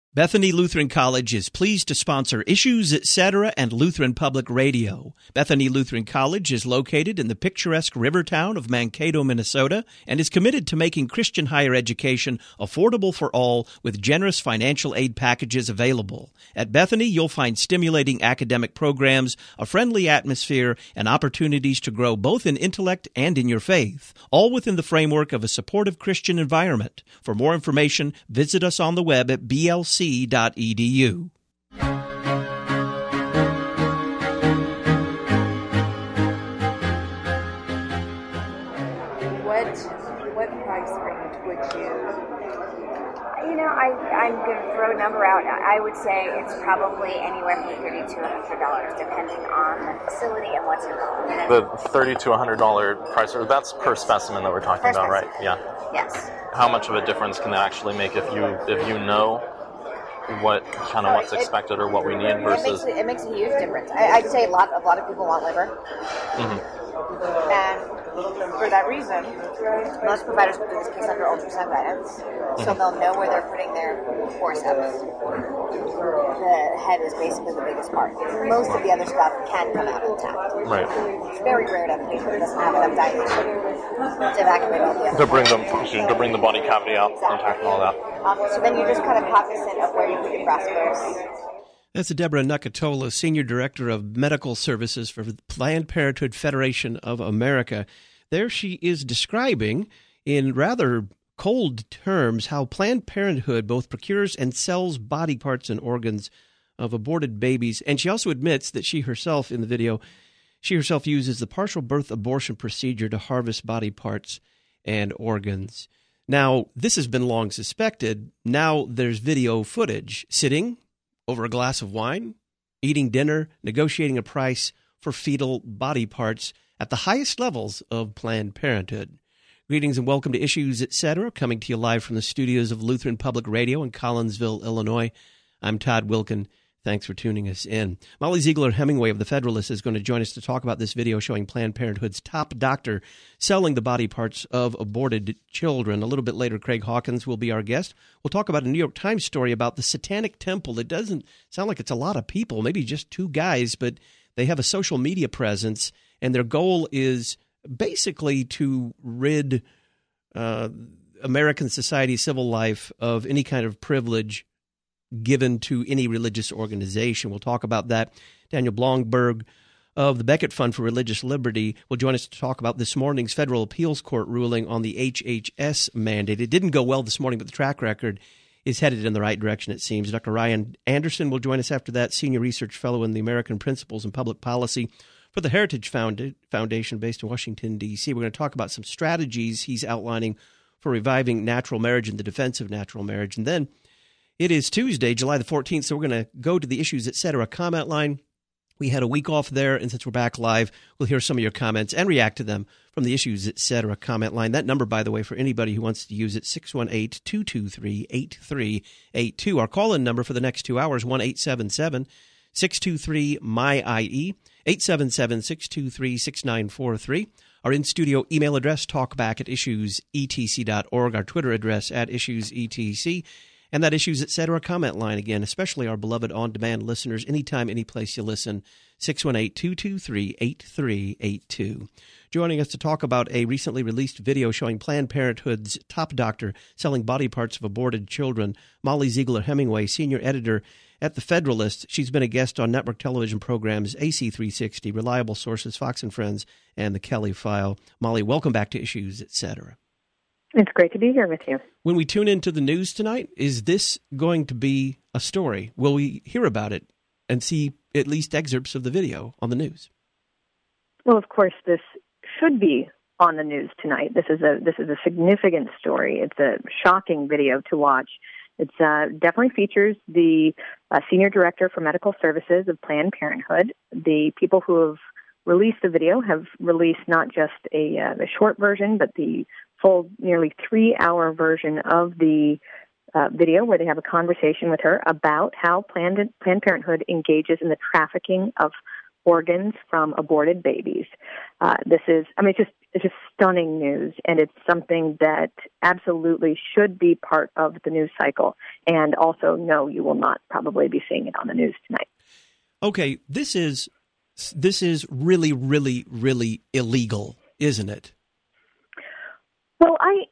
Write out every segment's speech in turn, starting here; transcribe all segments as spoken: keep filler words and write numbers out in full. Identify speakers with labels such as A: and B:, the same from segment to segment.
A: Bethany Lutheran College is pleased to sponsor Issues, et cetera and Lutheran Public Radio. Bethany Lutheran College is located in the picturesque river town of Mankato, Minnesota, and is committed to making Christian higher education affordable for all with generous financial aid packages available. At Bethany, you'll find stimulating academic programs, a friendly atmosphere, and opportunities to grow both in intellect and in your faith, all within the framework of a supportive Christian environment. For more information, visit us on the web at b l c dot e d u.
B: What what price range would you?
C: You know, I I'm going to throw a number out. I would say it's probably anywhere from thirty to one hundred dollars, depending on the facility and what's involved.
D: The thirty to one hundred dollars price, that's per specimen that we're talking
C: Per
D: about,
C: specimen.
D: right? Yeah.
C: Yes.
D: How much of a difference can that actually make if you if you know what kind of what's expected or what we need versus?
C: It makes, it makes a huge difference. I, I'd say a lot, a lot of people want liver,
D: Mm-hmm.
C: and for that reason, most providers will do this case under ultrasound guidance, so
D: Mm-hmm.
C: they'll know where they're putting their forceps. The head is basically the biggest part. Most of the other stuff can come out intact.
D: Right.
C: It's very rare to have a patient that doesn't have enough dilation to evacuate all the other
D: To bring them
C: parts.
D: to bring the body cavity out intact and all that.
C: Um, so then you're just kind of cognizant of where you put your brassicas.
A: That's Deborah Nucatola, Senior Director of Medical Services for the Planned Parenthood Federation of America. There she is describing, in rather cold terms, how Planned Parenthood both procures and sells body parts and organs of aborted babies. And she also admits that she herself, in the video, she herself uses the partial birth abortion procedure to harvest body parts and organs. Now, this has been long suspected. Now there's video footage, sitting over a glass of wine, eating dinner, negotiating a price for fetal body parts at the highest levels of Planned Parenthood. Greetings and welcome to Issues, et cetera, coming to you live from the studios of Lutheran Public Radio in Collinsville, Illinois. I'm Todd Wilkin. Thanks for tuning us in. Molly Ziegler Hemingway of The Federalist is going to join us to talk about this video showing Planned Parenthood's top doctor selling the body parts of aborted children. A little bit later, Craig Hawkins will be our guest. We'll talk about a New York Times story about the Satanic Temple. It doesn't sound like it's a lot of people, maybe just two guys, but they have a social media presence, and their goal is basically to rid uh, American society, civil life, of any kind of privilege given to any religious organization. We'll talk about that. Daniel Blomberg of the Becket Fund for Religious Liberty will join us to talk about this morning's federal appeals court ruling on the H H S mandate. It didn't go well this morning, but the track record is headed in the right direction, it seems. Doctor Ryan Anderson will join us after that, Senior Research Fellow in the American Principles and Public Policy for the Heritage Foundation based in Washington, D C We're going to talk about some strategies he's outlining for reviving natural marriage and the defense of natural marriage. And then it is Tuesday, July the fourteenth, so we're going to go to the Issues, et cetera comment line. We had a week off there, and since we're back live, we'll hear some of your comments and react to them from the Issues, et cetera comment line. That number, by the way, for anybody who wants to use it, six one eight, two two three, eight three eight two. Our call-in number for the next two hours, one eight seven seven, six two three, M Y I E, eight seven seven, six two three, six nine four three. Our in-studio email address, talkback at issues e t c dot org. Our Twitter address, at issues e t c. And that Issues, et cetera comment line again, especially our beloved on-demand listeners, anytime, any place you listen, six one eight, two two three, eight three eight two. Joining us to talk about a recently released video showing Planned Parenthood's top doctor selling body parts of aborted children, Molly Ziegler Hemingway, senior editor at The Federalist. She's been a guest on network television programs A C three sixty, Reliable Sources, Fox and Friends, and The Kelly File. Molly, welcome back to Issues, et cetera.
E: It's great to be here with you.
A: When we tune into the news tonight, is this going to be a story? Will we hear about it and see at least excerpts of the video on the news?
E: Well, of course, this should be on the news tonight. This is a this is a significant story. It's a shocking video to watch. It uh, definitely features the uh, Senior Director for Medical Services of Planned Parenthood. The people who have released the video have released not just a, uh, a short version, but the full nearly three-hour version of the uh, video where they have a conversation with her about how Planned, Planned Parenthood engages in the trafficking of organs from aborted babies. Uh, this is, I mean, it's just it's just stunning news, and it's something that absolutely should be part of the news cycle. And also, no, you will not probably be seeing it on the news tonight.
A: Okay, this is this is really, really, really illegal, isn't it?
E: Well, I.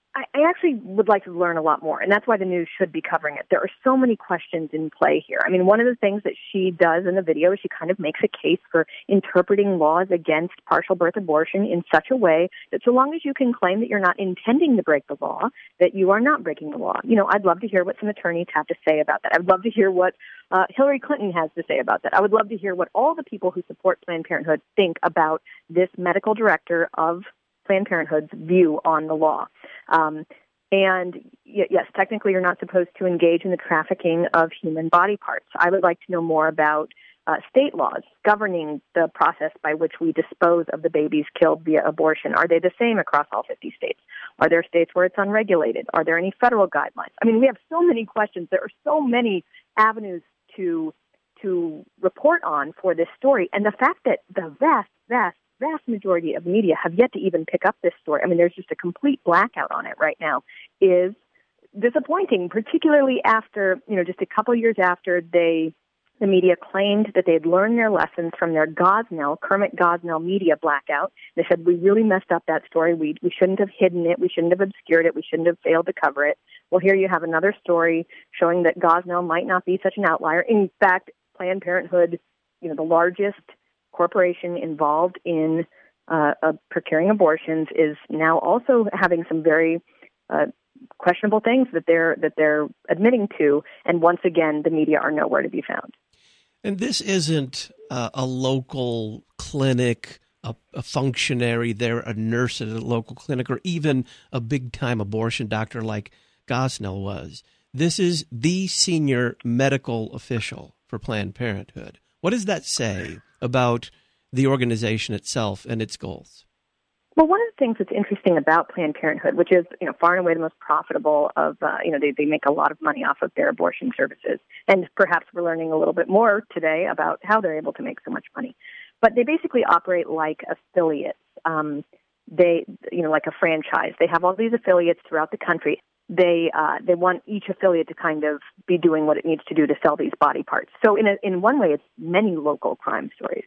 E: I actually would like to learn a lot more, and that's why the news should be covering it. There are so many questions in play here. I mean, one of the things that she does in the video is she kind of makes a case for interpreting laws against partial birth abortion in such a way that so long as you can claim that you're not intending to break the law, that you are not breaking the law. You know, I'd love to hear what some attorneys have to say about that. I'd love to hear what uh, Hillary Clinton has to say about that. I would love to hear what all the people who support Planned Parenthood think about this medical director of Planned Parenthood's view on the law. Um, and y- yes, technically you're not supposed to engage in the trafficking of human body parts. I would like to know more about uh, state laws governing the process by which we dispose of the babies killed via abortion. Are they the same across all fifty states? Are there states where it's unregulated? Are there any federal guidelines? I mean, we have so many questions. There are so many avenues to to report on for this story. And the fact that the vast, vast, vast majority of media have yet to even pick up this story, I mean, there's just a complete blackout on it right now, is disappointing, particularly after, you know, just a couple years after they, the media claimed that they had learned their lessons from their Gosnell, Kermit Gosnell media blackout. They said, we really messed up that story. We, we shouldn't have hidden it. We shouldn't have obscured it. We shouldn't have failed to cover it. Well, here you have another story showing that Gosnell might not be such an outlier. In fact, Planned Parenthood, you know, the largest corporation involved in uh, uh, procuring abortions, is now also having some very uh, questionable things that they're that they're admitting to, and once again, the media are nowhere to be found.
A: And this isn't uh, a local clinic, a, a functionary there, a nurse at a local clinic, or even a big-time abortion doctor like Gosnell was. This is the senior medical official for Planned Parenthood. What does that say about the organization itself and its goals?
E: Well, one of the things that's interesting about Planned Parenthood, which is, you know, far and away the most profitable of, uh, you know, they, they make a lot of money off of their abortion services. And perhaps we're learning a little bit more today about how they're able to make so much money. But they basically operate like affiliates. Um, they, you know, like a franchise. They have all these affiliates throughout the country. They uh, they want each affiliate to kind of be doing what it needs to do to sell these body parts. So in a, in one way, it's many local crime stories.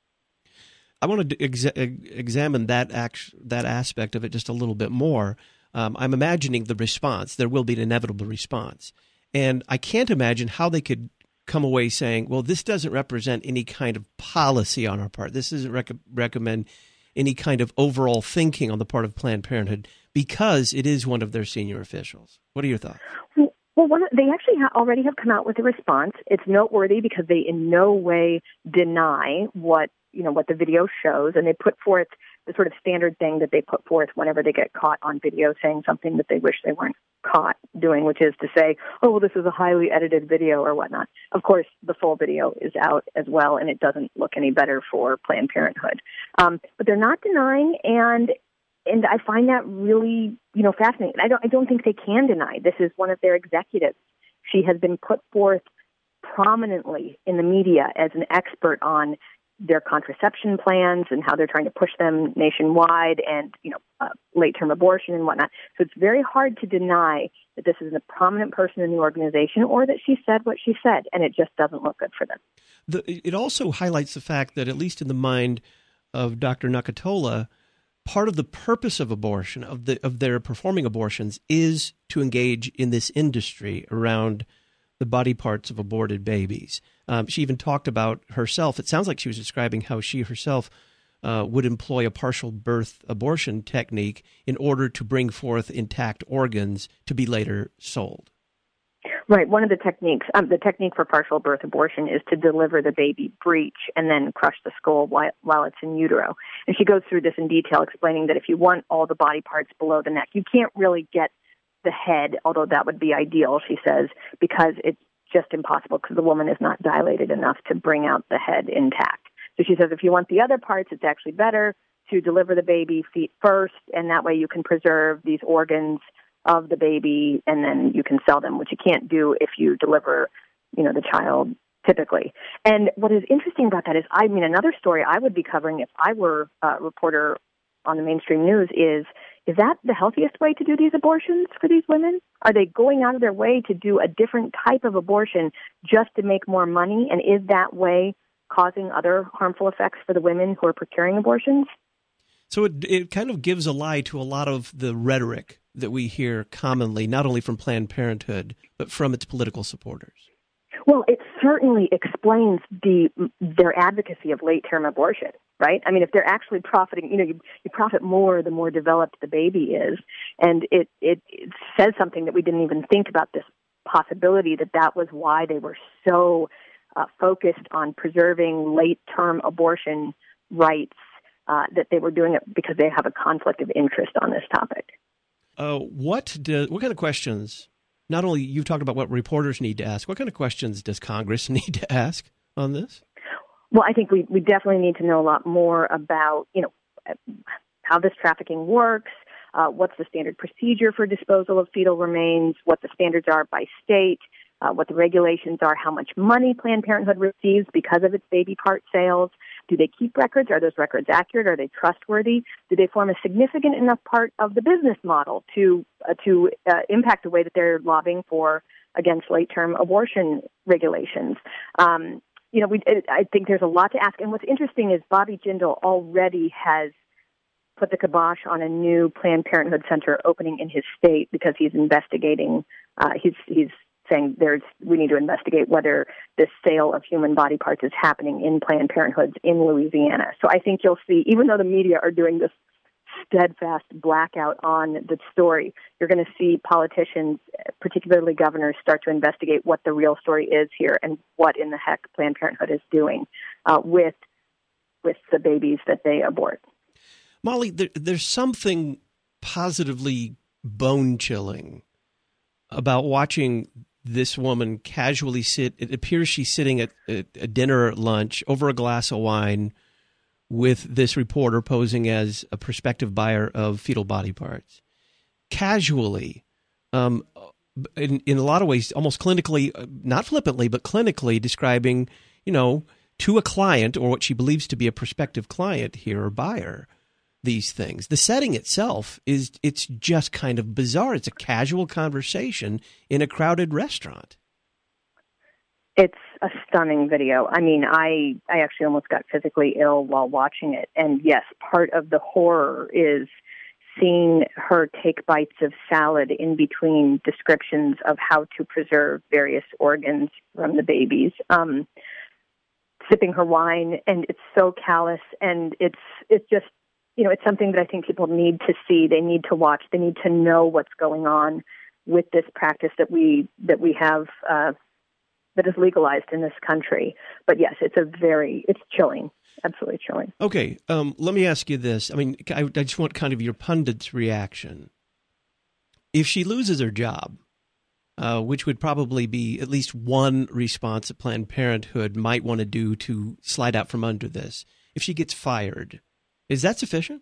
A: I want to ex- examine that act- that aspect of it just a little bit more. Um, I'm imagining the response. There will be an inevitable response. And I can't imagine how they could come away saying, well, this doesn't represent any kind of policy on our part. This doesn't rec- recommend any kind of overall thinking on the part of Planned Parenthood, because it is one of their senior officials. What are your thoughts?
E: Well, one, they actually ha- already have come out with a response. It's noteworthy because they in no way deny what, you know, what the video shows, and they put forth the sort of standard thing that they put forth whenever they get caught on video saying something that they wish they weren't caught doing, which is to say, oh, well, this is a highly edited video or whatnot. Of course, the full video is out as well, and it doesn't look any better for Planned Parenthood. Um, but they're not denying, and and I find that really, you know, fascinating. I don't I don't think they can deny. This is one of their executives. She has been put forth prominently in the media as an expert on their contraception plans and how they're trying to push them nationwide, and, you know, uh, late-term abortion and whatnot. So it's very hard to deny that this is a prominent person in the organization, or that she said what she said, and it just doesn't look good for them.
A: The, it also highlights the fact that, at least in the mind of Doctor Nucatola, part of the purpose of abortion, of the of their performing abortions, is to engage in this industry around the body parts of aborted babies. Um, she even talked about herself. It sounds like she was describing how she herself uh, would employ a partial birth abortion technique in order to bring forth intact organs to be later sold.
E: Right. One of the techniques, um, the technique for partial birth abortion is to deliver the baby breech and then crush the skull while, while it's in utero. And she goes through this in detail, explaining that if you want all the body parts below the neck, you can't really get the head, although that would be ideal, she says, because it's just impossible because the woman is not dilated enough to bring out the head intact. So she says if you want the other parts, it's actually better to deliver the baby feet first, and that way you can preserve these organs of the baby, and then you can sell them, which you can't do if you deliver, you know, the child typically. And what is interesting about that is, I mean, another story I would be covering if I were a reporter on the mainstream news is, is that the healthiest way to do these abortions for these women? Are they going out of their way to do a different type of abortion just to make more money? And is that way causing other harmful effects for the women who are procuring abortions?
A: So it it kind of gives a lie to a lot of the rhetoric that we hear commonly, not only from Planned Parenthood, but from its political supporters.
E: Well, it certainly explains the their advocacy of late-term abortion, right? I mean, if they're actually profiting, you know, you, you profit more the more developed the baby is, and it, it, it says something that we didn't even think about, this possibility that that was why they were so uh, focused on preserving late-term abortion rights, uh, that they were doing it because they have a conflict of interest on this topic.
A: Uh, what do, what kind of questions? Not only you've talked about what reporters need to ask, what kind of questions does Congress need to ask on this?
E: Well, I think we, we definitely need to know a lot more about, you know, how this trafficking works, uh, what's the standard procedure for disposal of fetal remains, what the standards are by state, uh, what the regulations are, how much money Planned Parenthood receives because of its baby part sales. Do they keep records? Are those records accurate? Are they trustworthy? Do they form a significant enough part of the business model to uh, to uh, impact the way that they're lobbying for against late-term abortion regulations? Um, you know, we, I think there's a lot to ask. And what's interesting is Bobby Jindal already has put the kibosh on a new Planned Parenthood center opening in his state because he's investigating. Uh, he's he's saying there's we need to investigate whether this sale of human body parts is happening in Planned Parenthoods in Louisiana. So I think you'll see, even though the media are doing this steadfast blackout on the story, you're going to see politicians, particularly governors, start to investigate what the real story is here and what in the heck Planned Parenthood is doing uh, with with the babies that they abort.
A: Molly, there, there's something positively bone-chilling about watching this woman casually sit. It appears she's sitting at a dinner or lunch over a glass of wine with this reporter posing as a prospective buyer of fetal body parts. Casually, um, in, in a lot of ways, almost clinically, not flippantly, but clinically describing, you know, to a client or what she believes to be a prospective client here or buyer, these things. The setting itself is, it's just kind of bizarre. It's a casual conversation in a crowded restaurant.
E: It's a stunning video. I mean, I, I actually almost got physically ill while watching it. And yes, part of the horror is seeing her take bites of salad in between descriptions of how to preserve various organs from the babies. Um, sipping her wine, and it's so callous, and it's it's just, you know, it's something that I think people need to see. They need to watch. They need to know what's going on with this practice that we that we have uh, that is legalized in this country. But yes, it's a very it's chilling, absolutely chilling.
A: Okay, um, let me ask you this. I mean, I, I just want kind of your pundit's reaction. If she loses her job, uh, which would probably be at least one response that Planned Parenthood might want to do to slide out from under this, if she gets fired, is that sufficient?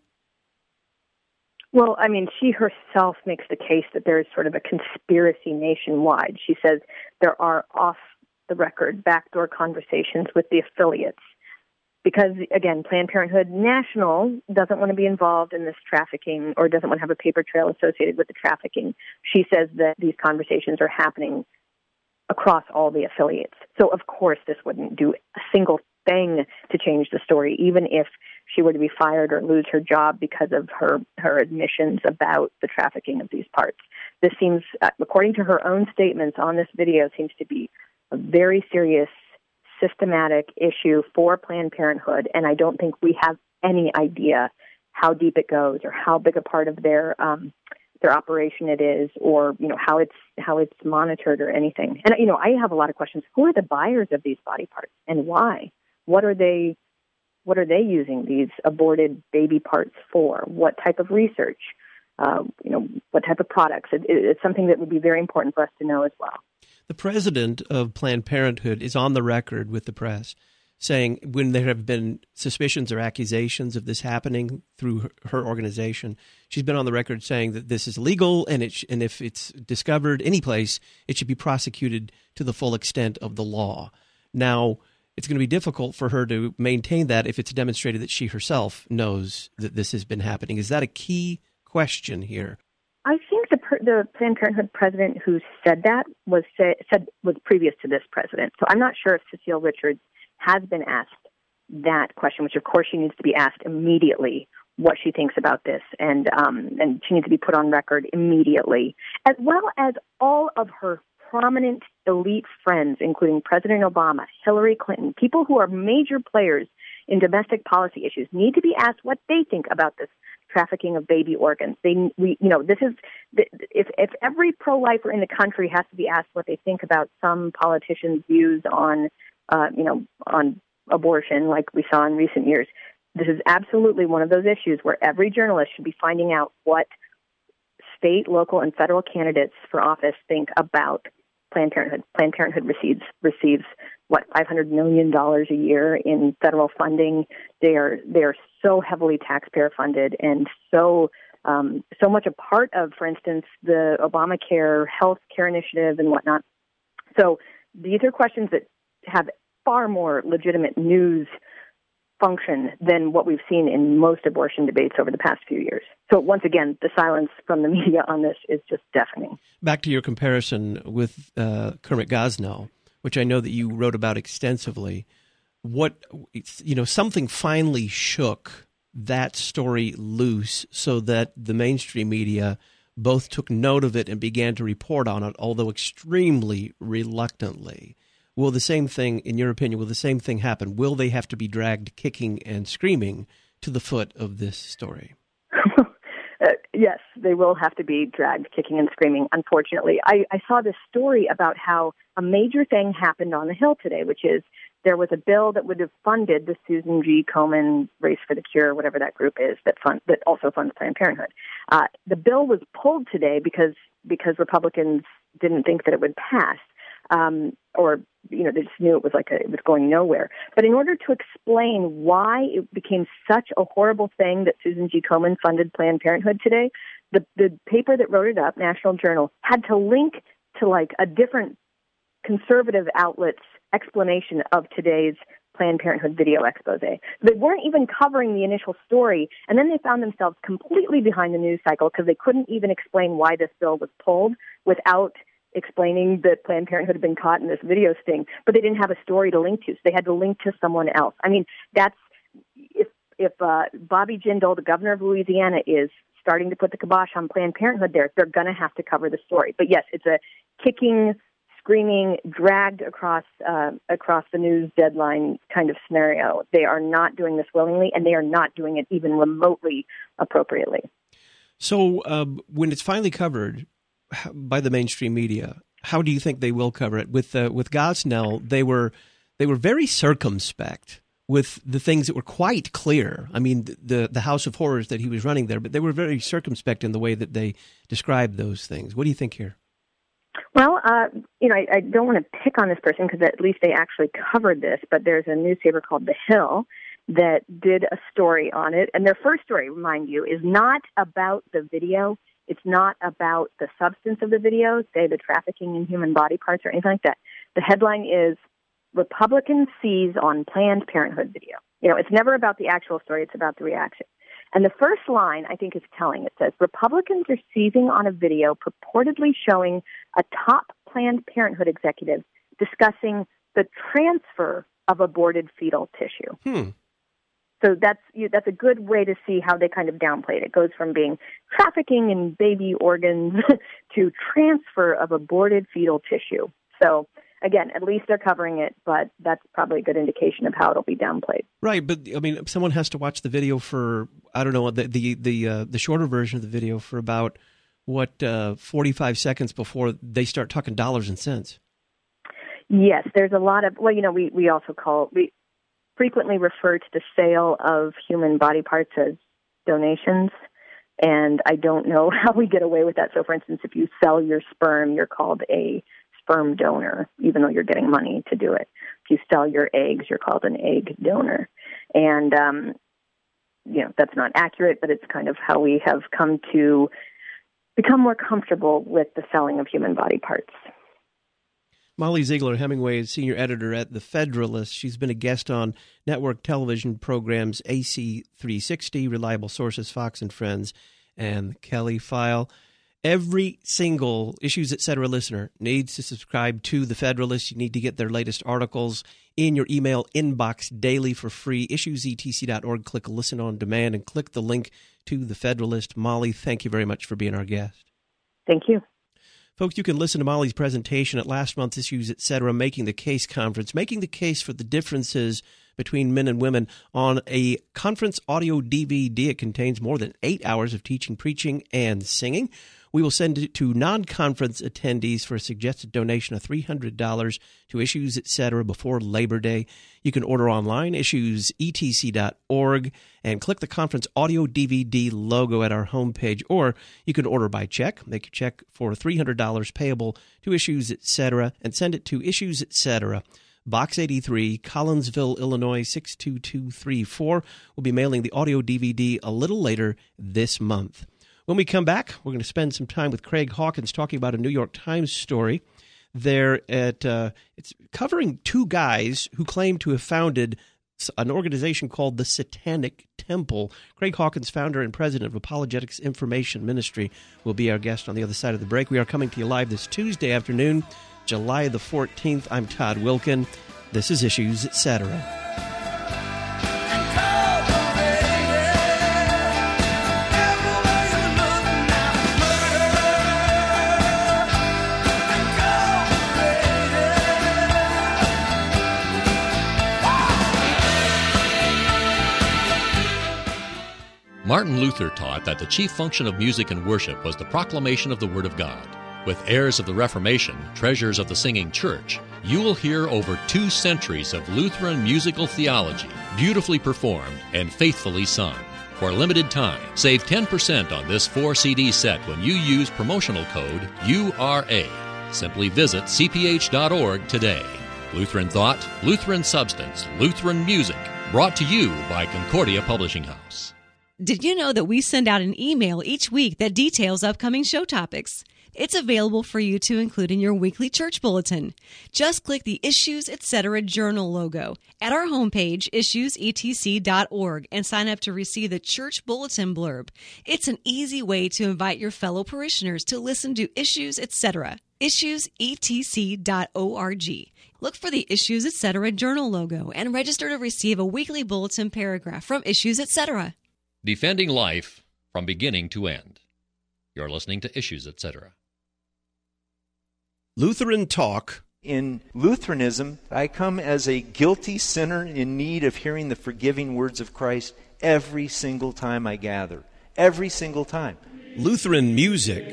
E: Well, I mean, she herself makes the case that there is sort of a conspiracy nationwide. She says there are off-the-record backdoor conversations with the affiliates because, again, Planned Parenthood National doesn't want to be involved in this trafficking or doesn't want to have a paper trail associated with the trafficking. She says that these conversations are happening across all the affiliates. So, of course, this wouldn't do a single thing to change the story, even if she were to be fired or lose her job because of her, her admissions about the trafficking of these parts. This seems, uh, according to her own statements on this video, seems to be a very serious, systematic issue for Planned Parenthood, and I don't think we have any idea how deep it goes or how big a part of their um, their operation it is, or you know how it's how it's monitored or anything. And you know, I have a lot of questions. Who are the buyers of these body parts, and why? What are they? What are they using these aborted baby parts for? What type of research? Uh, you know, what type of products? It, it, it's something that would be very important for us to know as well.
A: The president of Planned Parenthood is on the record with the press saying when there have been suspicions or accusations of this happening through her, her organization, she's been on the record saying that this is legal and it sh- and if it's discovered any place, it should be prosecuted to the full extent of the law. Now, it's going to be difficult for her to maintain that if it's demonstrated that she herself knows that this has been happening. Is that a key question here?
E: I think the per- the Planned Parenthood president who said that was say, said was previous to this president. So I'm not sure if Cecile Richards has been asked that question, which of course she needs to be asked immediately what she thinks about this, and um, and she needs to be put on record immediately, as well as all of her prominent elite friends, including President Obama, Hillary Clinton, people who are major players in domestic policy issues, need to be asked what they think about this trafficking of baby organs. They, we, you know, this is if if every pro-lifer in the country has to be asked what they think about some politician's views on, uh, you know, on abortion, like we saw in recent years, this is absolutely one of those issues where every journalist should be finding out what state, local, and federal candidates for office think about Planned Parenthood. Planned Parenthood receives receives what five hundred million dollars a year in federal funding. They are they are so heavily taxpayer funded and so um, so much a part of, for instance, the Obamacare health care initiative and whatnot. So these are questions that have far more legitimate news function than what we've seen in most abortion debates over the past few years. So once again, the silence from the media on this is just deafening.
A: Back to your comparison with uh, Kermit Gosnell, which I know that you wrote about extensively. What, you know, something finally shook that story loose so that the mainstream media both took note of it and began to report on it, although extremely reluctantly. Will the same thing, in your opinion, will the same thing happen? Will they have to be dragged kicking and screaming to the foot of this story?
E: uh, yes, they will have to be dragged kicking and screaming, unfortunately. I, I saw this story about how a major thing happened on the Hill today, which is there was a bill that would have funded the Susan G. Komen Race for the Cure, whatever that group is, that fund, that also funds Planned Parenthood. Uh, the bill was pulled today because because Republicans didn't think that it would pass. Um, or, you know, they just knew it was like a, it was going nowhere. But in order to explain why it became such a horrible thing that Susan G. Komen funded Planned Parenthood today, the, the paper that wrote it up, National Journal, had to link to like a different conservative outlet's explanation of today's Planned Parenthood video expose. They weren't even covering the initial story, and then they found themselves completely behind the news cycle because they couldn't even explain why this bill was pulled without explaining that Planned Parenthood had been caught in this video sting, but they didn't have a story to link to, so they had to link to someone else. I mean, that's if if uh, Bobby Jindal, the governor of Louisiana, is starting to put the kibosh on Planned Parenthood there, they're going to have to cover the story. But yes, it's a kicking, screaming, dragged across uh, across the news deadline kind of scenario. They are not doing this willingly, and they are not doing it even remotely appropriately.
A: So uh, when it's finally covered by the mainstream media, how do you think they will cover it? With uh, with Gosnell, they were they were very circumspect with the things that were quite clear. I mean, the the House of Horrors that he was running there, but they were very circumspect in the way that they described those things. What do you think here?
E: Well, uh, you know, I, I don't want to pick on this person because at least they actually covered this, but there's a newspaper called The Hill that did a story on it, and their first story, remind you, is not about the video. It's not about the substance of the video, say the trafficking in human body parts or anything like that. The headline is Republican Seize on Planned Parenthood Video. You know, it's never about the actual story, it's about the reaction. And the first line, I think, is telling. It says, Republicans are seizing on a video purportedly showing a top Planned Parenthood executive discussing the transfer of aborted fetal tissue.
A: Hmm.
E: So that's you, that's a good way to see how they kind of downplayed it. It goes from being trafficking in baby organs to transfer of aborted fetal tissue. So again, at least they're covering it, but that's probably a good indication of how it'll be downplayed.
A: Right, but I mean, someone has to watch the video for I don't know the the the, uh, the shorter version of the video for about what uh, forty-five seconds before they start talking dollars and cents.
E: Yes, there's a lot of well, you know, we we also call we. frequently refer to the sale of human body parts as donations, and I don't know how we get away with that. So, for instance, if you sell your sperm, you're called a sperm donor, even though you're getting money to do it. If you sell your eggs, you're called an egg donor. And, um, you know, that's not accurate, but it's kind of how we have come to become more comfortable with the selling of human body parts.
A: Molly Ziegler Hemingway is senior editor at The Federalist. She's been a guest on network television programs A C three sixty, Reliable Sources, Fox and Friends, and The Kelly File. Every single Issues Etc. listener needs to subscribe to The Federalist. You need to get their latest articles in your email inbox daily for free. issues e t c dot org. Click Listen on Demand and click the link to The Federalist. Molly, thank you very much for being our guest.
E: Thank you.
A: Folks, you can listen to Molly's presentation at last month's Issues Etc. Making the Case conference, making the case for the differences between men and women on a conference audio D V D. It contains more than eight hours of teaching, preaching, and singing. We will send it to non-conference attendees for a suggested donation of three hundred dollars to Issues Etc. before Labor Day. You can order online, issues e t c dot org, and click the conference audio D V D logo at our homepage. Or you can order by check, make your check for three hundred dollars payable to Issues Etc. and send it to Issues Etc., Box eighty-three, Collinsville, Illinois, six two two three four. We'll be mailing the audio D V D a little later this month. When we come back, we're going to spend some time with Craig Hawkins talking about a New York Times story. There at uh, it's covering two guys who claim to have founded an organization called the Satanic Temple. Craig Hawkins, founder and president of Apologetics Information Ministry, will be our guest on the other side of the break. We are coming to you live this Tuesday afternoon, July the fourteenth. I'm Todd Wilkin. This is Issues Etc.
F: Martin Luther taught that the chief function of music and worship was the proclamation of the Word of God. With heirs of the Reformation, treasures of the singing church, you will hear over two centuries of Lutheran musical theology, beautifully performed and faithfully sung. For a limited time, save ten percent on this four C D set when you use promotional code U R A. Simply visit c p h dot org today. Lutheran Thought, Lutheran Substance, Lutheran Music, brought to you by Concordia Publishing House.
G: Did you know that we send out an email each week that details upcoming show topics? It's available for you to include in your weekly church bulletin. Just click the Issues Etc. Journal logo at our homepage, issues e t c dot org, and sign up to receive the church bulletin blurb. It's an easy way to invite your fellow parishioners to listen to Issues Etc. issues e t c dot org. Look for the Issues Etc. Journal logo and register to receive a weekly bulletin paragraph from Issues Etc.
F: Defending life from beginning to end. You're listening to Issues Etc.
A: Lutheran Talk.
H: In Lutheranism, I come as a guilty sinner in need of hearing the forgiving words of Christ every single time I gather. Every single time.
A: Lutheran music.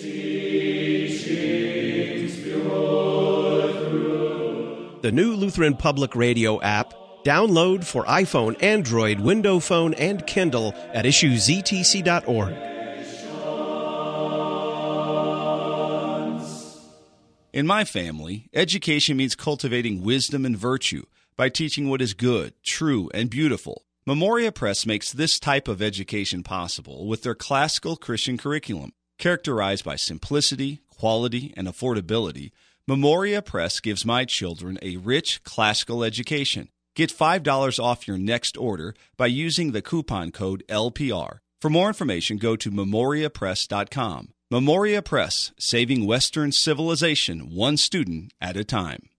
A: The new Lutheran Public Radio app. Download for iPhone, Android, Windows Phone, and Kindle at issues e t c dot org.
I: In my family, education means cultivating wisdom and virtue by teaching what is good, true, and beautiful. Memoria Press makes this type of education possible with their classical Christian curriculum. Characterized by simplicity, quality, and affordability, Memoria Press gives my children a rich classical education. Get five dollars off your next order by using the coupon code L P R. For more information, go to memoria press dot com. Memoria Press, saving Western civilization one student at a time.